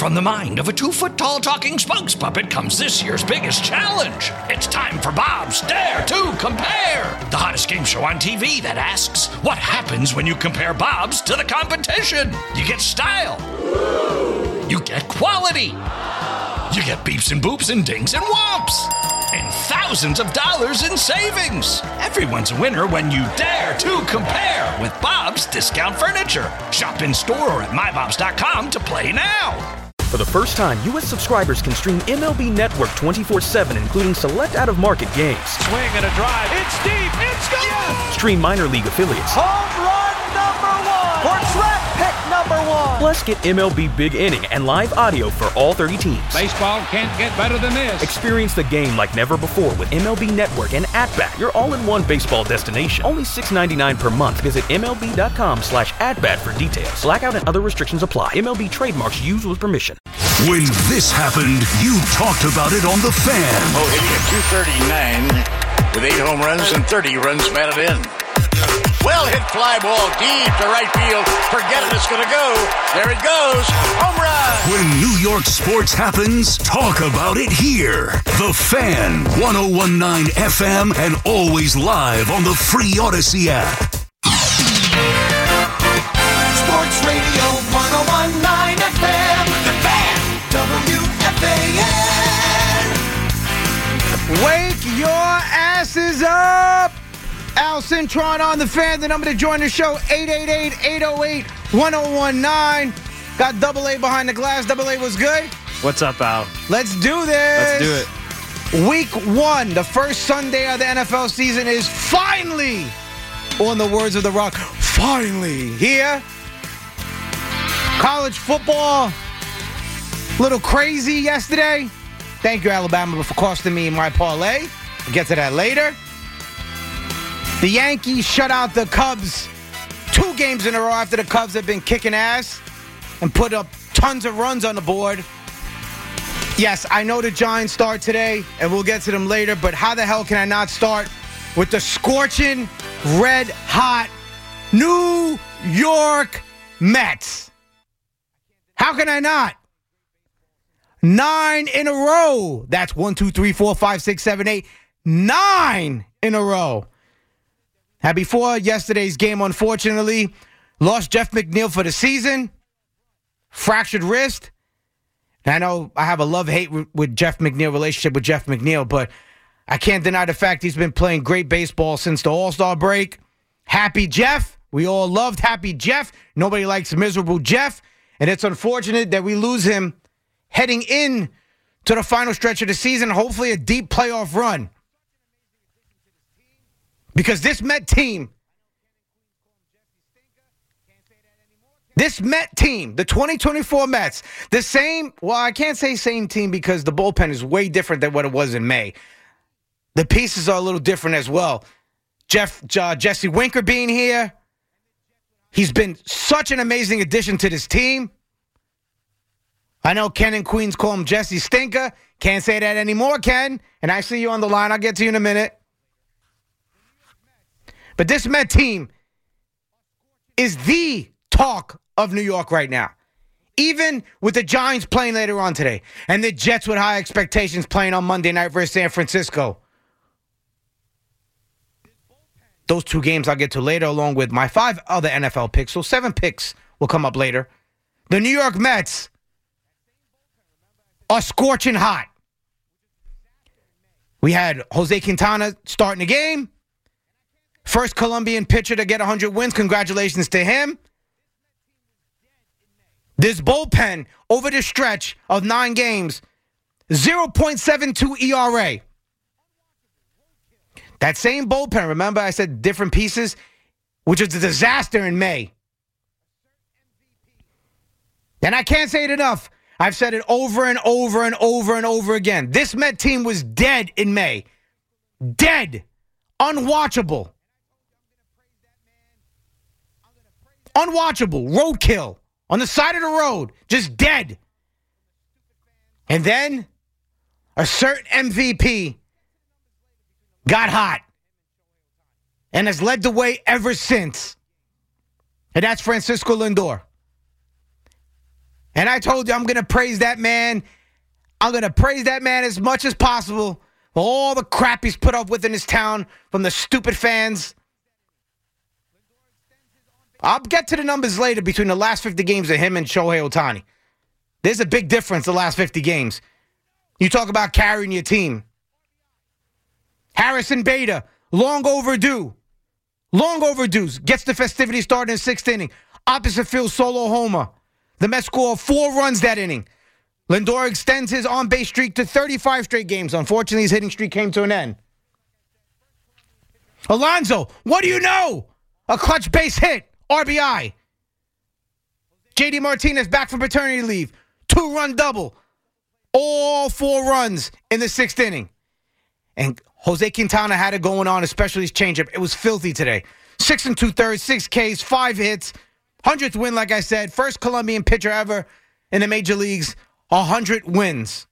From the mind of a 2-foot-tall talking spokes puppet comes this year's biggest challenge. It's time for Bob's Dare to Compare, the hottest game show on TV that asks, what happens when you compare Bob's to the competition? You get style. You get quality. You get beeps and boops and dings and whomps. And thousands of dollars in savings. Everyone's a winner when you dare to compare with Bob's Discount Furniture. Shop in store or at mybobs.com to play now. For the first time, U.S. subscribers can stream MLB Network 24/7, including select out-of-market games. Swing and a drive. It's deep. It's gone. Yes! Stream minor league affiliates. Home run number 1. Or draft pick number 1. Plus, get MLB Big Inning and live audio for all 30 teams. Baseball can't get better than this. Experience the game like never before with MLB Network and @Bat, your all-in-one baseball destination. Only $6.99 per month. Visit MLB.com/@Bat for details. Blackout and other restrictions apply. MLB trademarks used with permission. When this happened, you talked about it on The Fan. Oh, hitting at .239 with 8 home runs and 30 runs batted in. Well hit fly ball deep to right field. Forget it, it's going to go. There it goes. Home run. When New York sports happens, talk about it here. The Fan, 101.9 FM, and always live on the free Odyssey app. Sports Radio 101.9 FM. The Fan, WFAN. Wake your asses up. Al Cintron on The Fan. The number to join the show, 888-808-1019. Got Double A behind the glass. Double A was good. What's up, Al? Let's do this. Let's do it. Week 1, the first Sunday of the NFL season is finally, on the words of The Rock, finally here. College football, a little crazy yesterday. Thank you, Alabama, for costing me my parlay. We'll get to that later. The Yankees shut out the Cubs 2 games in a row after the Cubs have been kicking ass and put up tons of runs on the board. Yes, I know the Giants start today, and we'll get to them later, but how the hell can I not start with the scorching, red-hot New York Mets? How can I not? 9 in a row. That's 1, 2, 3, 4, 5, 6, 7, 8. 9 in a row. Now, before yesterday's game, unfortunately, lost Jeff McNeil for the season. Fractured wrist. And I know I have a love-hate with Jeff McNeil, relationship with Jeff McNeil, but I can't deny the fact he's been playing great baseball since the All-Star break. Happy Jeff. We all loved Happy Jeff. Nobody likes miserable Jeff. And it's unfortunate that we lose him heading in to the final stretch of the season, hopefully a deep playoff run. Because this Met team, the 2024 Mets, the same, well, I can't say same team because the bullpen is way different than what it was in May. The pieces are a little different as well. Jesse Winker being here, he's been such an amazing addition to this team. I know Ken and Queens call him Jesse Stinker. Can't say that anymore, Ken. And I see you on the line. I'll get to you in a minute. But this Met team is the talk of New York right now. Even with the Giants playing later on today and the Jets with high expectations playing on Monday night versus San Francisco. Those 2 games I'll get to later along with my 5 other NFL picks. So 7 picks will come up later. The New York Mets are scorching hot. We had Jose Quintana starting the game. First Colombian pitcher to get 100 wins. Congratulations to him. This bullpen over the stretch of 9 games, 0.72 ERA. That same bullpen, remember I said different pieces, which was a disaster in May. And I can't say it enough. I've said it over and over and over and over again. This Met team was dead in May. Dead. Unwatchable. Unwatchable. Roadkill. On the side of the road. Just dead. And then a certain MVP got hot and has led the way ever since. And that's Francisco Lindor. And I told you I'm going to praise that man. I'm going to praise that man as much as possible for all the crap he's put up with in his town from the stupid fans. I'll get to the numbers later between the last 50 games of him and Shohei Ohtani. There's a big difference the last 50 games. You talk about carrying your team. Harrison Bader, long overdue. Long overdue. Gets the festivities started in the sixth inning. Opposite field solo homer. The Mets score 4 runs that inning. Lindor extends his on-base streak to 35 straight games. Unfortunately, his hitting streak came to an end. Alonso, what do you know? A clutch base hit. RBI. JD Martinez back from paternity leave. 2-run double. All 4 runs in the 6th inning. And Jose Quintana had it going on, especially his changeup. It was filthy today. 6 2/3, 6 Ks, 5 hits. 100th win, like I said. First Colombian pitcher ever in the major leagues. 100 wins.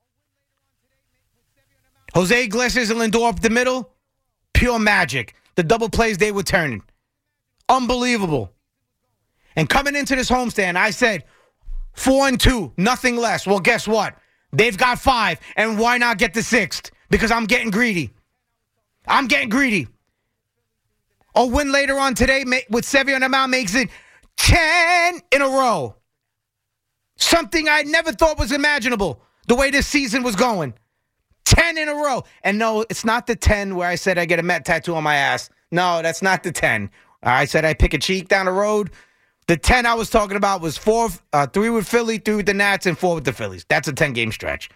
Jose Iglesias and Lindor up the middle. Pure magic. The double plays they were turning. Unbelievable. And coming into this homestand, I said 4-2, nothing less. Well, guess what? They've got 5, and why not get the 6th? Because I'm getting greedy. I'm getting greedy. A win later on today with Sevy on the mound makes it 10 in a row. Something I never thought was imaginable, the way this season was going. 10 in a row. And no, it's not the 10 where I said I get a Met tattoo on my ass. No, that's not the 10. I said I pick a cheek down the road. The 10 I was talking about was 3 with Philly, 3 with the Nats, and 4 with the Phillies. That's a 10-game stretch.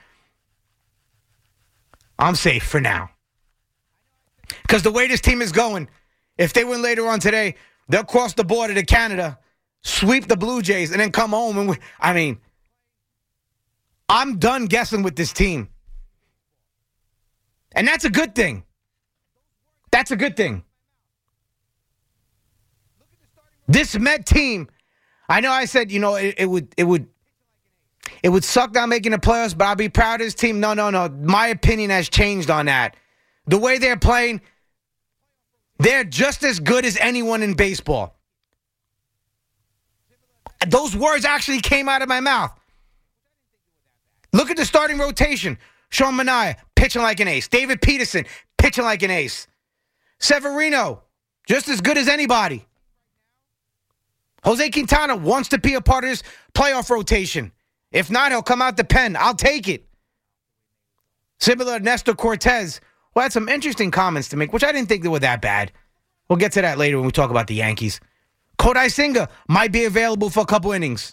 I'm safe for now. Because the way this team is going, if they win later on today, they'll cross the border to Canada, sweep the Blue Jays, and then come home. And I'm done guessing with this team. And that's a good thing. That's a good thing. This Met team, I know I said, it would suck not making the playoffs, but I'll be proud of this team. No. My opinion has changed on that. The way they're playing, they're just as good as anyone in baseball. Those words actually came out of my mouth. Look at the starting rotation. Sean Manaea, pitching like an ace. David Peterson, pitching like an ace. Severino, just as good as anybody. Jose Quintana wants to be a part of this playoff rotation. If not, he'll come out the pen. I'll take it. Similar to Nestor Cortez, who had some interesting comments to make, which I didn't think they were that bad. We'll get to that later when we talk about the Yankees. Kodai Senga might be available for a couple innings.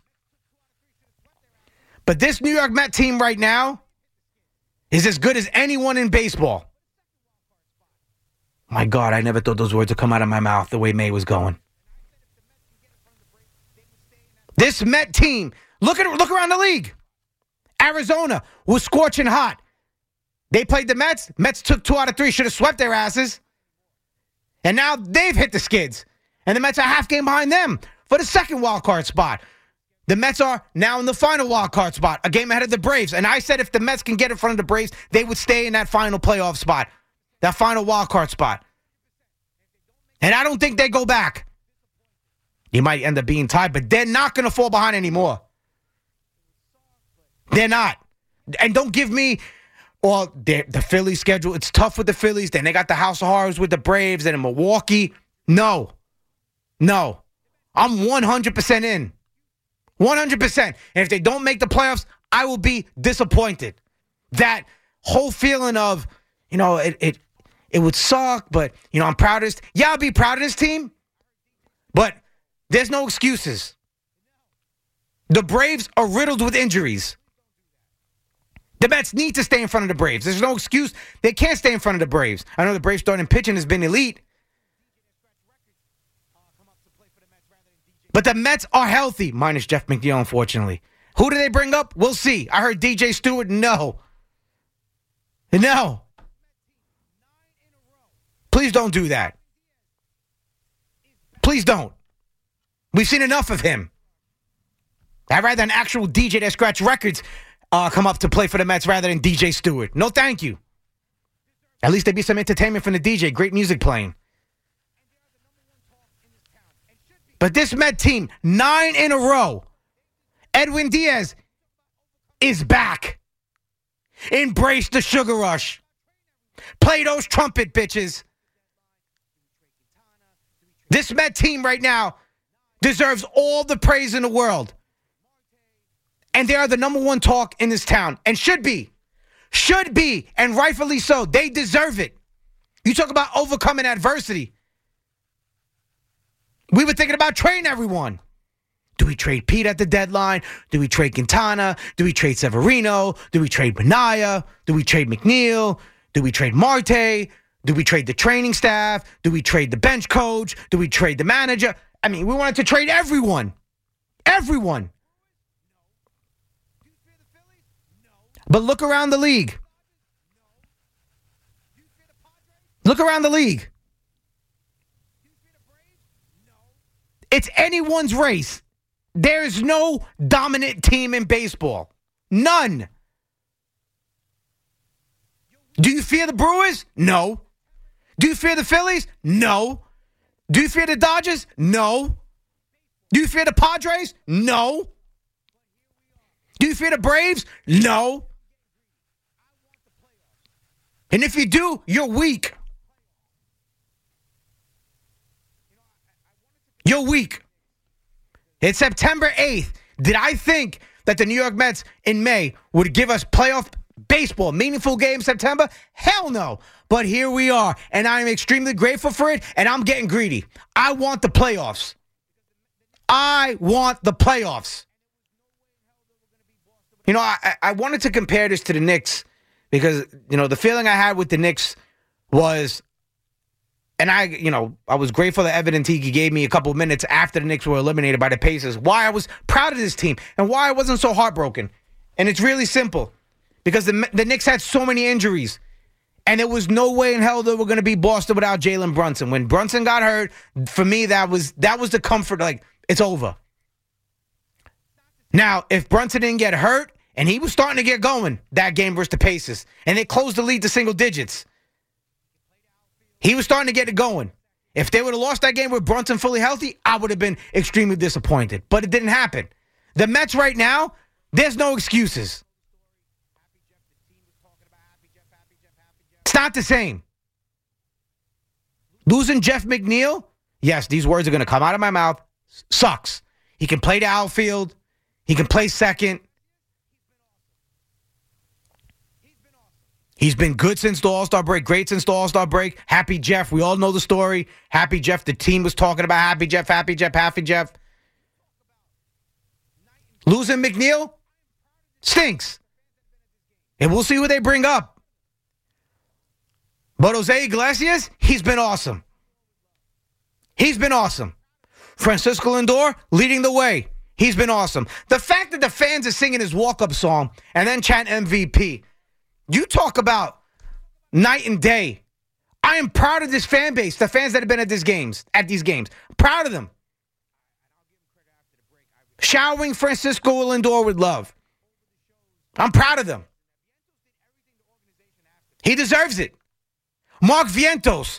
But this New York Met team right now is as good as anyone in baseball. My God, I never thought those words would come out of my mouth the way May was going. This Met team, look around the league. Arizona was scorching hot. They played the Mets. Mets took 2 out of 3, should have swept their asses. And now they've hit the skids. And the Mets are half game behind them for the second wild card spot. The Mets are now in the final wild card spot, a game ahead of the Braves. And I said if the Mets can get in front of the Braves, they would stay in that final playoff spot, that final wild card spot. And I don't think they go back. You might end up being tied, but they're not going to fall behind anymore. They're not. And don't give me, the Phillies schedule. It's tough with the Phillies. Then they got the House of Horrors with the Braves and in Milwaukee. No. I'm 100% in. 100%. And if they don't make the playoffs, I will be disappointed. That whole feeling of, it would suck, but, I'm proud of this. Yeah, I'll be proud of this team, but there's no excuses. The Braves are riddled with injuries. The Mets need to stay in front of the Braves. There's no excuse. They can't stay in front of the Braves. I know the Braves starting pitching has been elite. But the Mets are healthy, minus Jeff McNeil, unfortunately. Who do they bring up? We'll see. I heard DJ Stewart. No. Please don't do that. Please don't. We've seen enough of him. I'd rather an actual DJ that scratch records come up to play for the Mets rather than DJ Stewart. No, thank you. At least there'd be some entertainment from the DJ. Great music playing. But this Met team, 9 in a row. Edwin Diaz, is back. Embrace the sugar rush. Play those trumpet, bitches. This Met team right now deserves all the praise in the world. And they are the number one talk in this town. And should be. Should be. And rightfully so. They deserve it. You talk about overcoming adversity. We were thinking about trading everyone. Do we trade Pete at the deadline? Do we trade Quintana? Do we trade Severino? Do we trade Minaya? Do we trade McNeil? Do we trade Marte? Do we trade the training staff? Do we trade the bench coach? Do we trade the manager? I mean, we wanted to trade everyone. Everyone. But look around the league. Look around the league. It's anyone's race. There's no dominant team in baseball. None. Do you fear the Brewers? No. Do you fear the Phillies? No. Do you fear the Dodgers? No. Do you fear the Padres? No. Do you fear the Braves? No. And if you do, you're weak. You're weak. It's September 8th. Did I think that the New York Mets in May would give us playoff baseball, meaningful game September? Hell no. But here we are, and I'm extremely grateful for it, and I'm getting greedy. I want the playoffs. I want the playoffs. You know, I wanted to compare this to the Knicks because, you know, the feeling I had with the Knicks was, and I was grateful that Evan and Tiki gave me a couple of minutes after the Knicks were eliminated by the Pacers, why I was proud of this team and why I wasn't so heartbroken. And it's really simple. Because the Knicks had so many injuries. And there was no way in hell they were going to be Boston without Jalen Brunson. When Brunson got hurt, for me, that was the comfort. Like, it's over. Now, if Brunson didn't get hurt, and he was starting to get going that game versus the Pacers, and they closed the lead to single digits. He was starting to get it going. If they would have lost that game with Brunson fully healthy, I would have been extremely disappointed. But it didn't happen. The Mets right now, there's no excuses. It's not the same. Losing Jeff McNeil, yes, these words are going to come out of my mouth, sucks. He can play the outfield. He can play second. He's been good since the All-Star break, great since the All-Star break. Happy Jeff, we all know the story. Happy Jeff, the team was talking about Happy Jeff, Happy Jeff, Happy Jeff. Losing McNeil stinks. And we'll see who they bring up. But Jose Iglesias, he's been awesome. He's been awesome. Francisco Lindor leading the way. He's been awesome. The fact that the fans are singing his walk-up song and then chant MVP, you talk about night and day. I am proud of this fan base, the fans that have been at these games. Proud of them. Showering Francisco Lindor with love. I'm proud of them. He deserves it. Mark Vientos.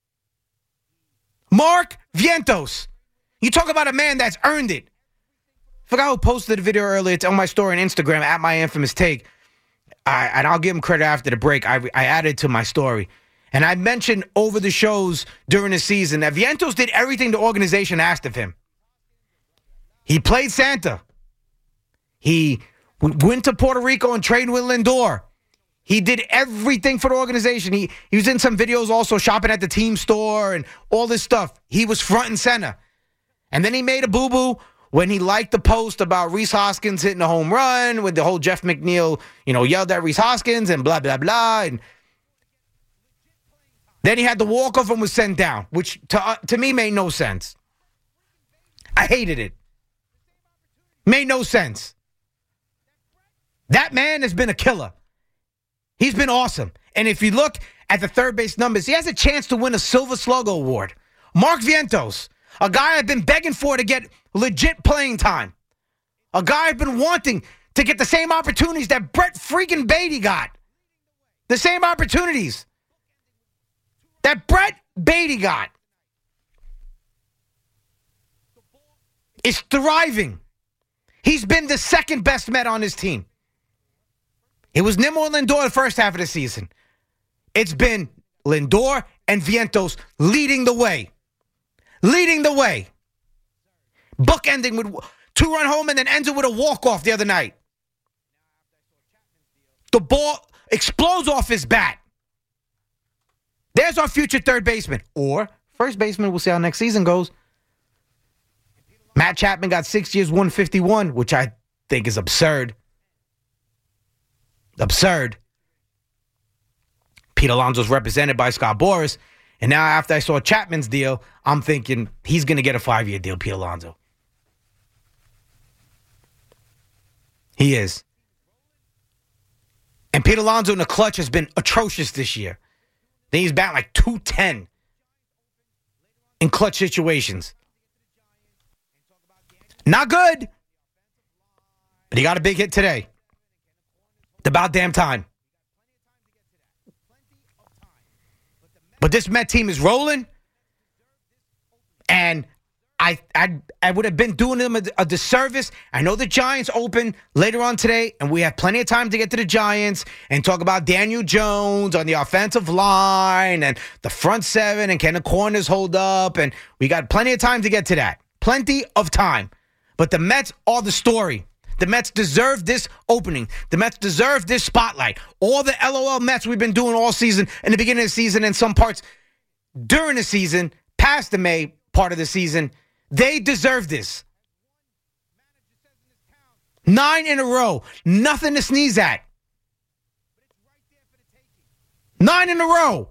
You talk about a man that's earned it. Forgot who posted the video earlier. It's on my story on Instagram at My Infamous Take. And I'll give him credit after the break. I added to my story. And I mentioned over the shows during the season that Vientos did everything the organization asked of him. He played Santa. He went to Puerto Rico and trained with Lindor. He did everything for the organization. He was in some videos also shopping at the team store and all this stuff. He was front and center. And then he made a boo-boo when he liked the post about Rhys Hoskins hitting a home run with the whole Jeff McNeil, yelled at Rhys Hoskins and blah, blah, blah. And then he had the walk-off and was sent down, which to me made no sense. I hated it. Made no sense. That man has been a killer. He's been awesome. And if you look at the third base numbers, he has a chance to win a Silver Slugger Award. Mark Vientos, a guy I've been begging for to get legit playing time. A guy I've been wanting to get the same opportunities that Brett freaking Beatty got. The same opportunities that Brett Beatty got. Is thriving. He's been the second best Met on his team. It was Nimmo and Lindor the first half of the season. It's been Lindor and Vientos leading the way. Leading the way. Bookending with 2-run home and then ends it with a walk-off the other night. The ball explodes off his bat. There's our future third baseman. Or first baseman. We'll see how next season goes. Matt Chapman got 6 years, 151, which I think is absurd. Absurd. Pete Alonso's represented by Scott Boras. And now after I saw Chapman's deal, I'm thinking he's going to get a 5-year deal, Pete Alonso. He is. And Pete Alonso in the clutch has been atrocious this year. Then he's batting like 210 in clutch situations. Not good. But he got a big hit today. It's about damn time. But this Met team is rolling. And I would have been doing them a disservice. I know the Giants open later on today, and we have plenty of time to get to the Giants and talk about Daniel Jones on the offensive line and the front seven and can the corners hold up. And we got plenty of time to get to that. Plenty of time. But the Mets are the story. The Mets deserve this opening. The Mets deserve this spotlight. All the LOL Mets we've been doing all season, in the beginning of the season, and some parts during the season, past the May part of the season, they deserve this. 9 in a row. Nothing to sneeze at. 9 in a row.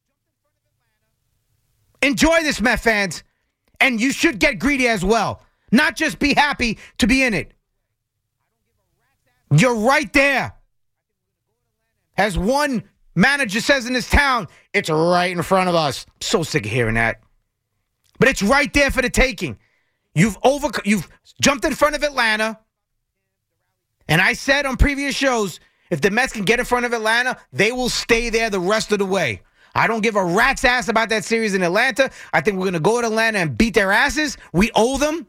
Enjoy this, Met fans. And you should get greedy as well. Not just be happy to be in it. You're right there. As one manager says in this town, it's right in front of us. I'm so sick of hearing that. But it's right there for the taking. You've jumped in front of Atlanta. And I said on previous shows, if the Mets can get in front of Atlanta, they will stay there the rest of the way. I don't give a rat's ass about that series in Atlanta. I think we're going to go to Atlanta and beat their asses. We owe them.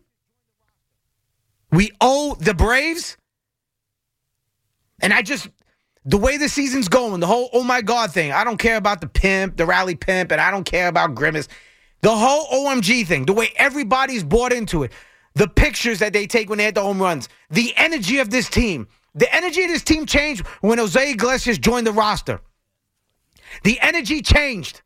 We owe the Braves. And the way the season's going, the whole oh my God thing, I don't care about the pimp, the rally pimp, and I don't care about Grimace. The whole OMG thing, the way everybody's bought into it, the pictures that they take when they hit the home runs, the energy of this team. The energy of this team changed when Jose Iglesias joined the roster. The energy changed.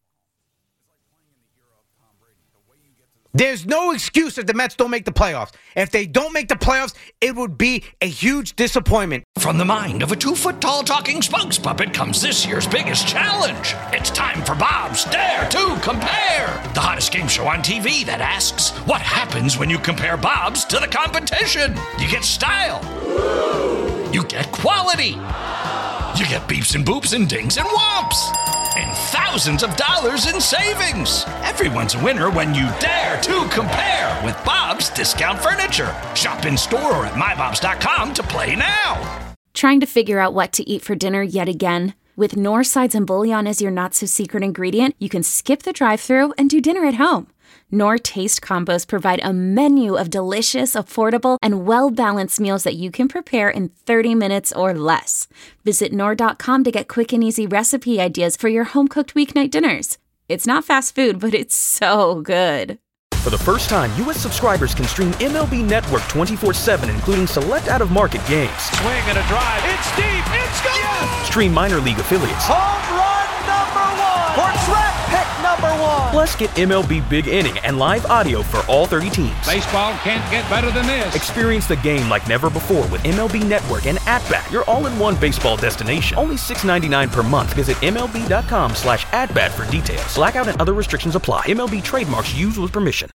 There's no excuse if the Mets don't make the playoffs. If they don't make the playoffs, it would be a huge disappointment. From the mind of a 2-foot-tall talking spokes puppet comes this year's biggest challenge. It's time for Bob's Dare to Compare, the hottest game show on TV that asks, what happens when you compare Bob's to the competition? You get style. You get quality. You get beeps and boops and dings and whomps. And thousands of dollars in savings. Everyone's a winner when you dare to compare with Bob's Discount Furniture. Shop in store or at mybobs.com to play now. Trying to figure out what to eat for dinner yet again? With Knorr sides and bouillon as your not-so-secret ingredient, you can skip the drive-thru and do dinner at home. Knorr Taste Combos provide a menu of delicious, affordable, and well-balanced meals that you can prepare in 30 minutes or less. Visit Knorr.com to get quick and easy recipe ideas for your home-cooked weeknight dinners. It's not fast food, but it's so good. For the first time, U.S. subscribers can stream MLB Network 24/7, including select out-of-market games. Swing and a drive. It's deep. It's gone. Yes! Stream minor league affiliates. Home run number 1. For draft pick number 1. Plus, get MLB Big Inning and live audio for all 30 teams. Baseball can't get better than this. Experience the game like never before with MLB Network and At-Bat, your all-in-one baseball destination. Only $6.99 per month. Visit MLB.com/atbat for details. Blackout and other restrictions apply. MLB trademarks used with permission.